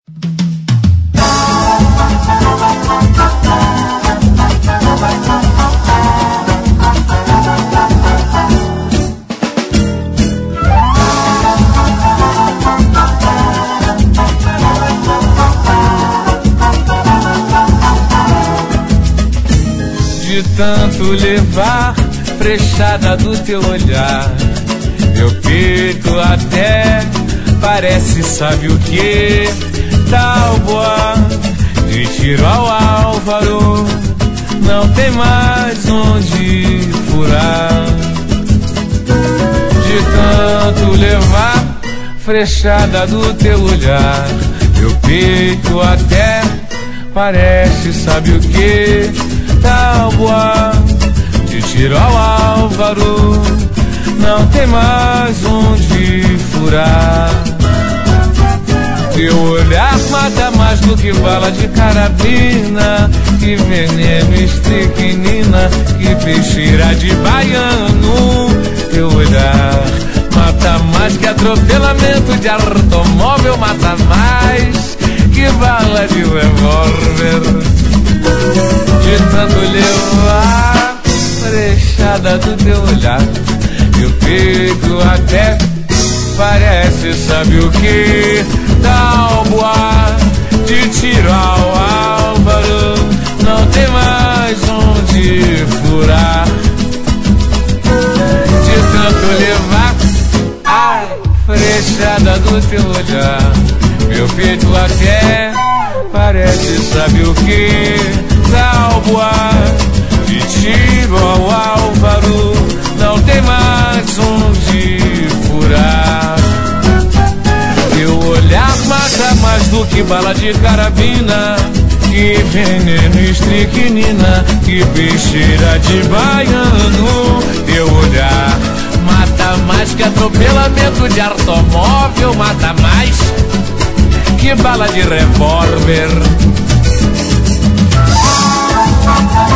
De tanto levar frechada do teu olhar, meu peito até parece, sabe o que? Tábua de tiro ao Álvaro, não tem mais onde furar. De tanto levar frechada do teu olhar, meu peito até parece, sabe o que? Tábua de tiro ao Álvaro, não tem mais onde furar. Teu olhar mata mais do que bala de carabina, que veneno, estricnina, que peixeira de baiano. Teu olhar mata mais que atropelamento de automóvel, mata mais que bala de revólver. De tanto levar frechada do teu olhar, meu peito até parece, sabe o que? Tábua de tiro ao Álvaro, não tem mais onde furar. De tanto levar a frechada do teu olhar, meu peito até parece, sabe o que? Tábua de tiro ao Álvaro, não tem mais onde furar. Teu olhar mata mais do que bala de carabina, que veneno, estricnina, que peixeira de baiano. Teu olhar mata mais que atropelamento de automóvel, mata mais que bala de revólver.